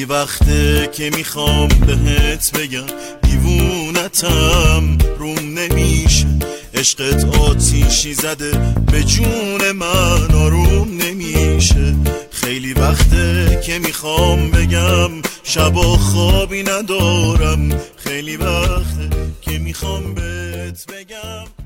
وقته که میخوام بهت بگم دیوونتم روم نمیشه، عشقت آتیشی زده به جون من آروم نمیشه. خیلی وقته که میخوام بگم شبا خوابی ندارم، خیلی وقته که میخوام بهت بگم